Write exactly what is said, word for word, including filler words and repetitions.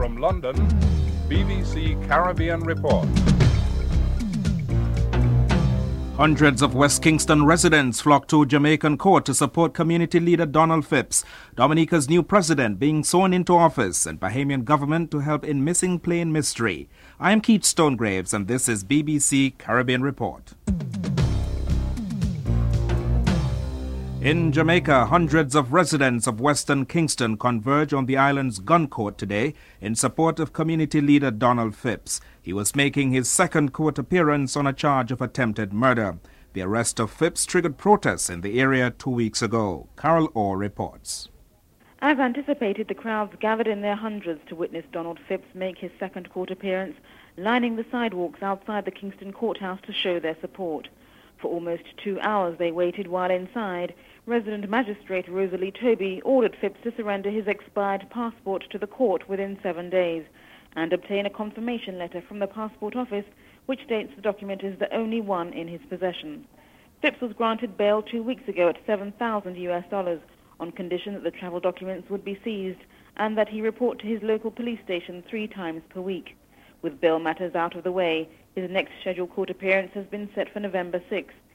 From London, B B C Caribbean Report. Hundreds of West Kingston residents flocked to Jamaican court to support community leader Donald Phipps, Dominica's new president being sworn into office, and Bahamian government to help in missing plane mystery. I am Keith Stonegraves, and this is B B C Caribbean Report. In Jamaica, hundreds of residents of Western Kingston converge on the island's gun court today in support of community leader Donald Phipps. He was making his second court appearance on a charge of attempted murder. The arrest of Phipps triggered protests in the area two weeks ago. Carol Orr reports. As anticipated, the crowds gathered in their hundreds to witness Donald Phipps make his second court appearance, lining the sidewalks outside the Kingston courthouse to show their support. For almost two hours they waited while inside, Resident Magistrate Rosalie Toby ordered Phipps to surrender his expired passport to the court within seven days and obtain a confirmation letter from the passport office which states the document is the only one in his possession. Phipps was granted bail two weeks ago at seven thousand U S dollars on condition that the travel documents would be seized and that he report to his local police station three times per week. With bail matters out of the way, his next scheduled court appearance has been set for November sixth.